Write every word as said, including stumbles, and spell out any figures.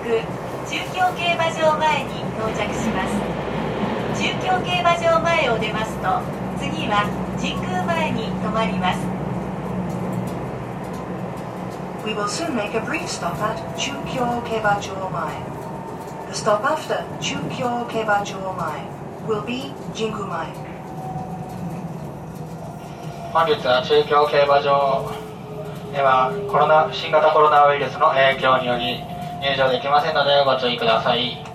く中京競馬場前に到着します。中京競馬場前を出ますと、次は神宮前に停まります。 We will soon make a brief stop at Chukyo Keibajo Mae. The stop after Chukyo Keibajo Mae will be Jingu Mae. 本日は中京競馬場ではコロナ新型コロナウイルスの影響により入場できませんのでご注意ください。